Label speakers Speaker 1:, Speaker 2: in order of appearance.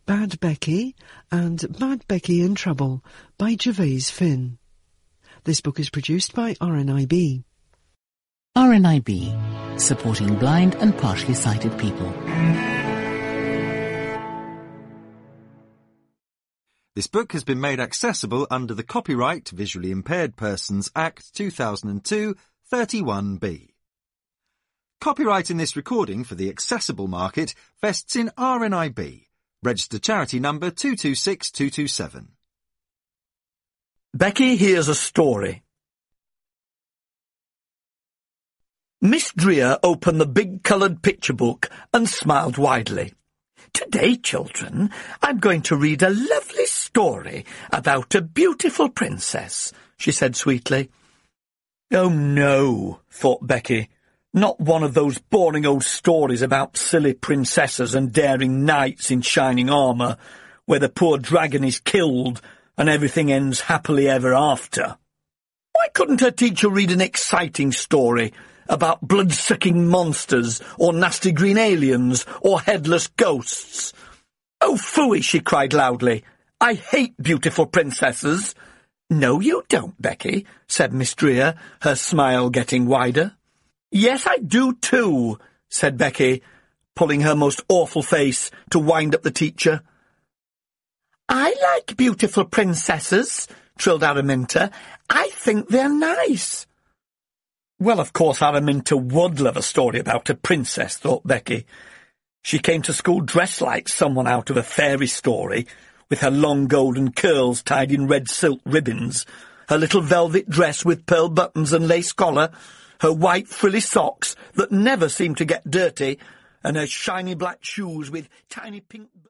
Speaker 1: Bad Becky and Bad Becky in Trouble by Gervase Finn. This book is produced by RNIB.
Speaker 2: RNIB, supporting blind and partially sighted people.
Speaker 3: This book has been made accessible under the Copyright Visually Impaired Persons Act 2002, 31B. Copyright in this recording for the accessible market vests in RNIB, registered charity number 226227.
Speaker 4: Becky hears a story. Miss Dreer opened the big coloured picture book and smiled widely. "Today, children, I'm going to read a lovely story about a beautiful princess," she said sweetly. "Oh, no," thought Becky. "Not one of those boring old stories about silly princesses and daring knights in shining armour, where the poor dragon is killed and everything ends happily ever after. Why couldn't her teacher read an exciting story about blood-sucking monsters, or nasty green aliens, or headless ghosts? Oh, phooey," she cried loudly. "I hate beautiful princesses." "No, you don't, Becky," said Miss Dreer, her smile getting wider. "Yes, I do too," said Becky, pulling her most awful face to wind up the teacher. "I like beautiful princesses," trilled Araminta. "I think they're nice." Well, of course, Araminta would love a story about a princess, thought Becky. She came to school dressed like someone out of a fairy story, with her long golden curls tied in red silk ribbons, her little velvet dress with pearl buttons and lace collar, her white frilly socks that never seemed to get dirty, and her shiny black shoes with tiny pink...